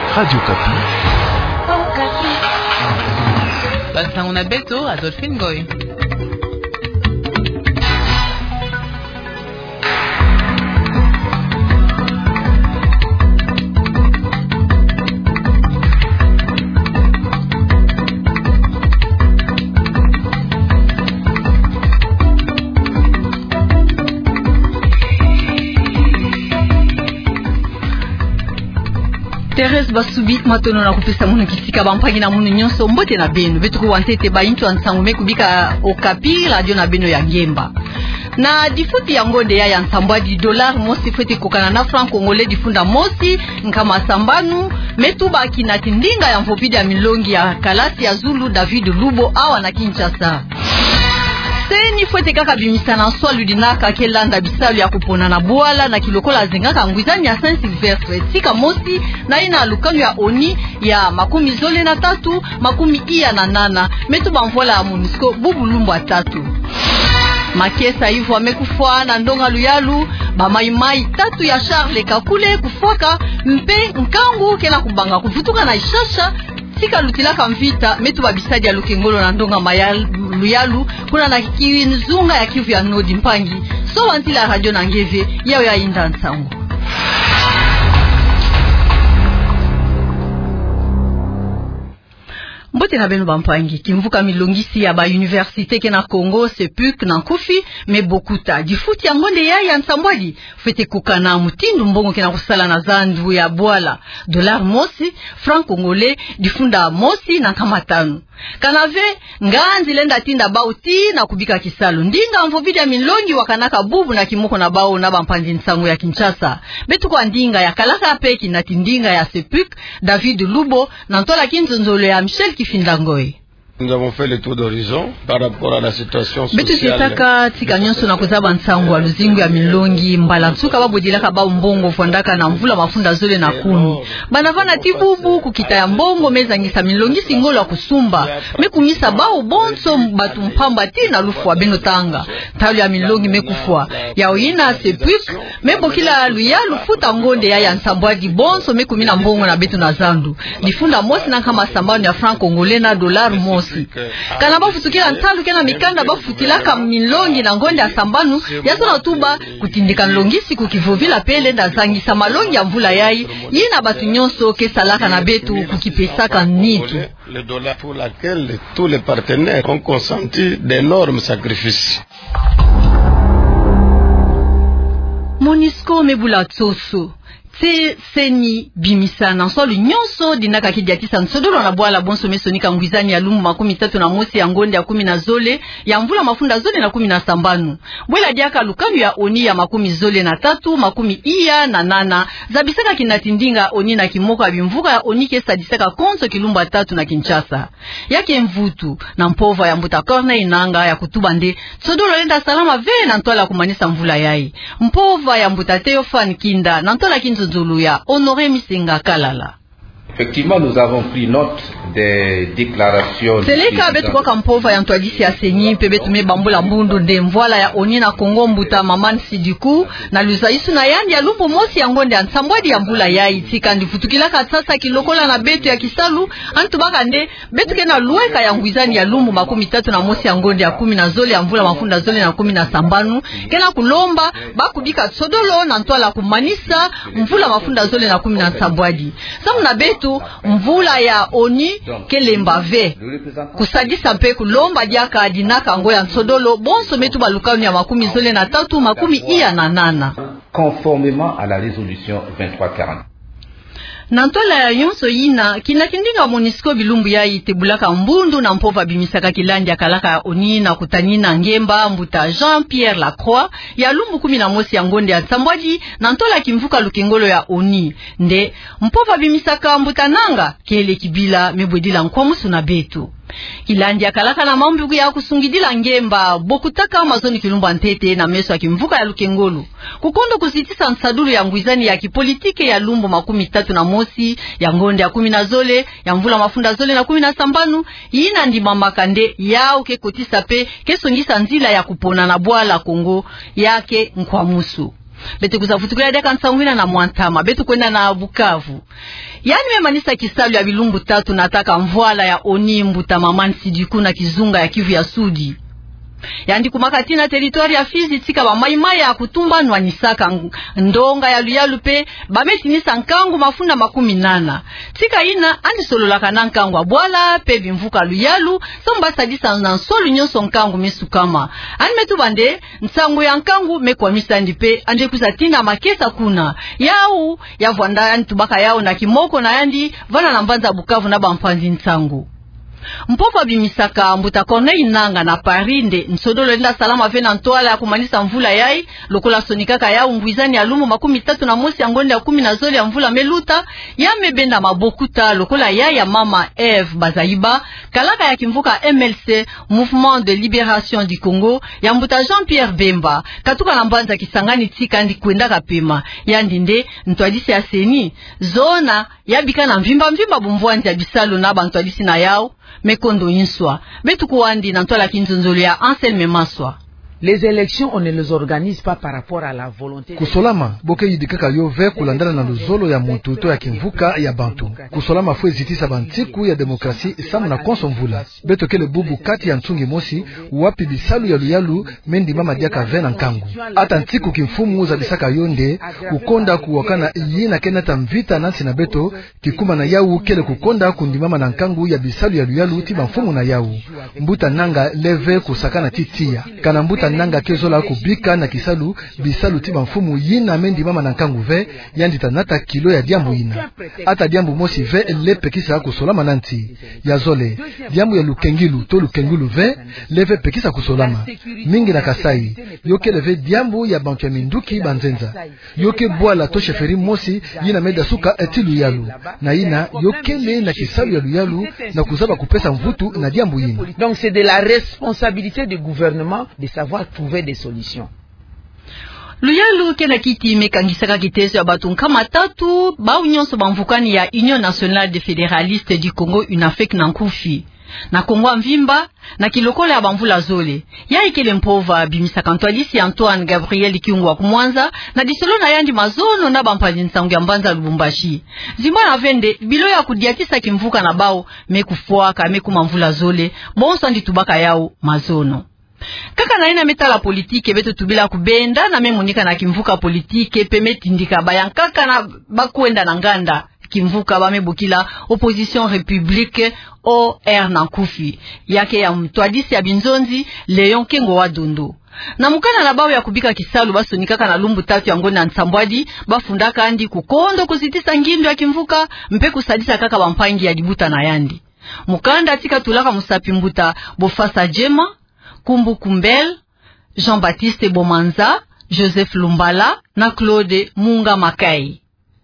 Radio Kapi. Basta on a Beto, Adolphine Goy. Thérèse Basubit matono na kupesa munu kisika bampagi na munu nyonso mbote na beno betu ko wantete bayintu ansangume kubika Okapi radio na beno ya Ngemba na difuti ya ngonde ya nsambwadi dollar mosi fete kokana na franc congolais difunda mosi nkama sambanu metuba kinati ndinga ya mvopidi ya milongi ya kalasi ya Zulu David Lubo awa na Kinshasa. Seni fwete kaka bimisa na swalu dinaka kelanda bisalu ya kupona na buala na kilokola zengaka ngwizani ya Saint Sylvestre sika mosi na ina alukanu ya oni ya makumi zole na tatu makumi iya na nana metuba mvola ya MONUSCO bubu lumbu atatu. Makesa hivyo amekufwa na ndonga luyalu bamaimai tatu ya Charles Kakule kufwaka mpe nkangu kena kubanga kufutuka na ishasha sika lutilaka mvita metu babisadi ya Lukengolo na ndonga luyalu kuna na kinzunga ya Kivu ya Nodi mpangi so wantila radio na ngeve yao ya inda nsangu. Mbote na beno bampangi kimvuka milongisi ya ba université ke na Congo Sepuk na Nkufi me bokuta difuti ya ngonde ya nsambwadi fete kukana mutindu mbongo ke na kusala na zandu ya bwala dollar mosi franc congolais difunda mosi na kamatano kanave nganzi lenda tinda bauti na kubika kisalo ndinga mvovidi ya milongi wakanaka bubu na kimoko na bao na bampanzi nsangu ya Kinshasa betu kwa ndinga ya kalaka peki na tindinga ya Sepuk David Lubo na ntola kinzonzolo ya Michel Kifindangoy. Nous avons fait le tour d'horizon par rapport à la situation sociale. Betu kitaka tika nyonso na kuzaba nsangu wa luzingu ya milongi mbala nsuka babodilaka ba mbongo fondaka na mvula mafunda zole na kumi banavana tibubu kukita ya mbongo mezangisa milongi singolo kusumba mekumisa bao bonso batu mpamba ti na lufu wa beno tanga talo ya milongi mekufwa ya oina Sepuk mebokila luya lufuta ngonde ya nsambwadi bonso mekumina mbongo na betu na zandu difunda mosi na kama sambano ya franc congolais na dollar mosi kana bafutukila ntalu kena mikanda bafutilaka milongi na ngonde ya sambanu yasona tuba kutindika nlongisi kukivovila pele na zangisa malongi ya mvula yai yina batu nyonso kesalaka na betu kukipesaka nitu le dollar pour laquelle tous les partenaires ont consenti d'énormes sacrifices. MONUSCO mebula tsoso seni bimisa na nsolu nyonso dinaka kidiatisa nsodolo na bwala bonso mesonika ngwizani ya lumu makumi tatu na mosi ya ngonde ya 10 na zole ya mvula mafunda zole na 10 na sambanu bwela diaka lukanu ya oni ya makumi zole na tatu makumi iya na nana zabisaka kinatindinga oni na kimoko ya bimvuka ya oni kesa disaka konso kilumba tatu na Kinshasa yake mvutu na mpova ya mbuta korne inanga ya kutuba nde sodolo lenda salama ve na ntola kumanisa mvula yai mpova ya mbuta teo fan kinda na ntola kinzo Zuluya Honoré Misenga Kalala. Effectivement, nous avons pris note des déclarations. Seleka betu kwa kampova ya ntwadisi ya senyi pebetu me bambula mbundu nde mvwala ya oni na Kongo mbuta maman sidiku na luzaisu na yandi ya lumbu mosi ya ngonde ya nsambwadi ya mbula ya itika ndifutukila katsasa kilokola na betu ya kisalu antubaka nde betu kena luweka ya ngwizani ya lumbu makumi tatu na mosi ya ngonde ya 10 na zole ya mvula mafunda zole na 10 na sambanu kena kulomba bakudika sodolo na ntwala kumanisa mvula mafunda zole na 10 na nsambwadi samu na betu mvula ya oni kelemba ve kusadisa mpe kulomba diaka dinaka ngo ya nsodolo bonso metu balukanu ya makumi zole na tatu makumi iya na nana conformément à la résolution 2340. Nantola ya yonso yina kinakindinga MONUSCO bilumbu ya itebulaka mbundu na mpova bimisaka kilandi ya kalaka ya oni na kutanina Ngemba mbuta Jean-Pierre Lacroix ya lumbu 10 na mosi ya ngonde ya Nsambwadi na ntola kimvuka Lukengolo ya oni nde mpova bimisaka mbuta nanga kele kibila mebwedila nkwamusu na betu kilandi ya kalaka na mambugu ya kusungidila Ngemba bokutaka mazoni kilumba ntete na meso ya kimvuka ya Lukengolo kukondo kusitisa nsadulu ya ngwizani ya kipolitike ya lumbu 13 na mosi ya ngonde ya 10 na zole ya mvula mafunda zole na 10 na sambanu yina ndima makande yao ke kotisa pe kesongisa nzila ya kupona na bwala Kongo yake nkwamusu betu kuzafutukula deka nsangwina na Mwantama betu kwenda na Bukavu. Yani memanisa Kisalu ya Bilumbu 3 nataka mvwala ya Oni Mbuta Mamani Sidiku na Kizunga ya Kivu ya Sudi. Yandi kumakatina teritori ya Fizi tika ba maimai ya kutumba nwanisaka ndonga ya luyalupe bametinisa nkangu mafunda 18 tika ina andi solola kana nkangu abwala pe bimvuka luyalu somba sadisa na solu nyonso nkangu mesukama ani metu bande nsangu ya nkangu mekwamisa ndipe ande kusatinga makesa kuna yau ya vwanda yani tubaka yao na kimoko na yandi vana na Mbanza Bukavu na bampanzi nsangu Mpofa bimisaka Mbuta Corneille Nanga na Parinde nsodolo nda salama vena ntwala ya kumanisa mvula yai lokola sonikaka ya ungwizani ya lumu 31 ya ngonde ya 10 na zoli ya mvula meluta ya mebenda mabokuta lokola ya mama Eve Bazaiba kalaka ya kimvuka MLC Mouvement de Libération du Congo ya Mbuta Jean-Pierre Bemba katuka na Mbanza Kisangani tika ndi kwenda kapema ya ndinde ntwadisi ya seni zona ya bika na mvimba bumvwanzi ya Bisalu na bantwadisi na yao mekondo inswa betu kuandi na ntola kinzonzolo ya Anselme Maswa. Les élections, on ne les organise pas par rapport à la volonté. Kusolama boke yidikaka yove kulandana na luzolo ya montoto ya kimvuka ya bantu. Kusolama fwe zitisa bantiku ya demokrasi samu na konsomvula. Beto kele bubu kati ya ntungi mosi wapi Bisalu ya luyalu mendi mama diaka vena nkangu. Ata ntiku kimfumu za bisaka yonde kukonda kuwakana yina kenata mvita nansi na beto kikuma na yau kele kukonda kundimama na nkangu ya Bisalu ya luyalu tiba mfumu na yau. Mbuta nanga leve kusakana titia. Kana mbuta nanga kezola kubika na Kisalu Bisalu tiba mfumu yina mendi mama na nkangu ve yandi tanata kilo ya diambu ina ata diambu mosi ve lepe kisa kusolama nanti ya zole diambu ya lukengilu to lukengilu ve leve pekisa kusolama mingi na Kasai yoke leve diambu ya bantu ya minduki banzenza yoke bwala to sheferi mosi yina meda suka etilu yalu na ina yoke le na Kisalu ya luyalu na kuzaba kupesa mvutu na diambu ina. Donc c'est de la responsabilité du gouvernement de savoir trouver des solutions. Luyalu kena kiti mekangisaka kiteso ya batu nkama 3 ba unyonso bamvukani ya Union Nationale des Fédéralistes du Congo UNAFEC na nkufi na Kongo mvimba na kilokola ya bamvula zole ya ikele mpova bimisaka ntwalisi Antoine Gabriel Kiungwa kumwanza na disolo na yandi mazono na bampaji nsangu ya Mbanza Lubumbashi zimba na vende bilo ya kudiatisa kimvuka na bao mekufuaka mekumamvula zole bonso ndi tubaka yao mazono. Kaka na ina metala politike beto tubila kubenda na memunika na kimvuka politike pemetindika bayankaka na bakwenda na nganda kimvuka bamebukila opposition république OR na kufi yake ya mtwadisi ya Binzonzi Leon Kengo wa Dondo na mukana na bao ya kubika Kisalu basonikaka na lumbu 3 ya ngona Nsambwadi bafundaka andi kukondo kusitisa ngindo ya kimvuka mpe kusadisa kaka bampangi ya dibuta na yandi mukanda tika tulaka musapi Mbuta Bofasa Jema Kumbu Kumbel, Jean-Baptiste Bomanza, Joseph Lumbala na Claude Munga Makai.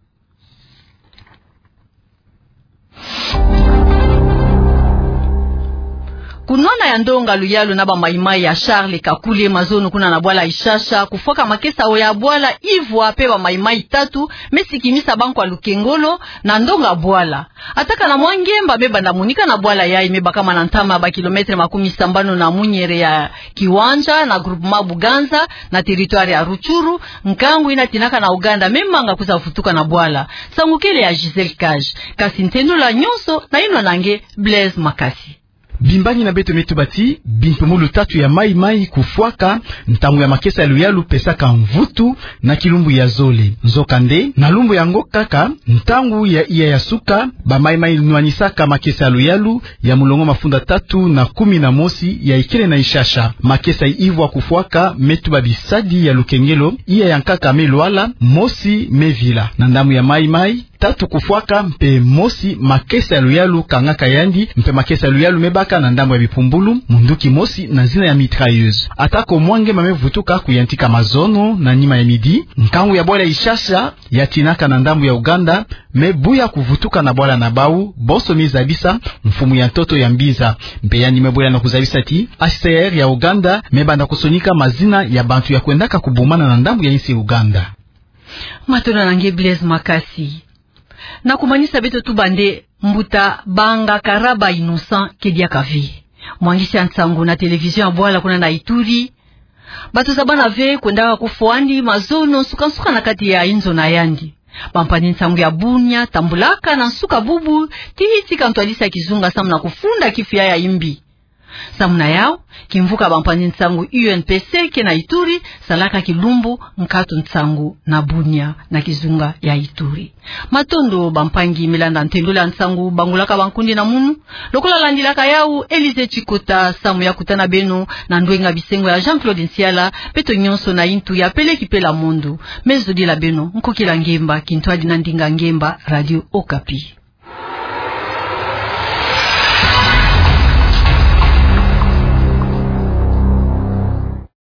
Kunona ya ndonga luyalu na bamaimai ya Charles Kakule mazono kuna na bwala ishasha kufoka makesa oya bwala ivwa pe bamaimai 3 mesikimisa banko Lukengolo na ndonga bwala ataka na Mwangemba beba na munika na bwala ya imeba kama na ntama ba kilometre 70 na Munyere ya Kiwanja na groupement Buganza na territoire ya Ruchuru nkangu inatinaka na Uganda memanga kuzafutuka na bwala sangukele ya Giselle Cage kasi ntendo la nyonso na ino nange Blaise Makasi. Bimbani na beto metubati bimpemulu 3 ya mai kufuaka ntangu ya makesa luyalu pesaka mvutu na kilumbu ya zole nzokande na lumbu ya ngokaka ntangu ya iya ya suka ba mai nuanisaka makesa luyalu ya mulongo mafunda 3 na 11 ya ikele na ishasha makesa ivwa kufuaka metuba bisadi ya Lukengelo iya ya nkaka melwala mosi mevila na ndamu ya mai 3 kufuaka mpe mosi makesa ya luyalu kangaka yandi mpe makesa ya luyalu mebaka na ndambo ya bipumbulu munduki mosi na zina ya mitrailleuse atako mwange mamevutuka kuyantika mazono na nyima ya midi nkangu ya bwala ishasha ya tinaka na ndambo ya Uganda mebuya kuvutuka na bwala na bau boso mizabisa mfumu ya ntoto ya mbiza mpe yani mebuya na kuzabisa ti HCR ya Uganda mebanda kusonika mazina ya bantu ya kwendaka kubumana na ndambo ya insi Uganda. Matona nange Blaise Makasi na kumanisa beto tubande Mbuta Banga Karaba Innocent Kedia Kavi mwangisha nsangu na television abwala kuna na Ituri Batu sabana ve kwenda kufuandi mazono suka na kati ya Inzo na Yandi. Bampani nsangu ya Bunya, Tambulaka na Suka Bubu tihiti kantwalisa kizunga samuna kufunda kifia ya imbi. Samuna yao kimvuka bampani nsangu UNPC kena Ituri salaka kilumbu mkatu nsangu na Bunya na kizunga ya Ituri. Matondo bampangi milanda ntendula nsangu bangulaka bankundi na munu lokola landilaka yao Elize Chikota samu ya kutana beno na ndwenga bisengo ya Jean-Claude Nsiala peto nyonso na intu ya pele kipela mundu mezodi la beno nkokila ngemba kintwadi na ndinga ngemba Radio Okapi.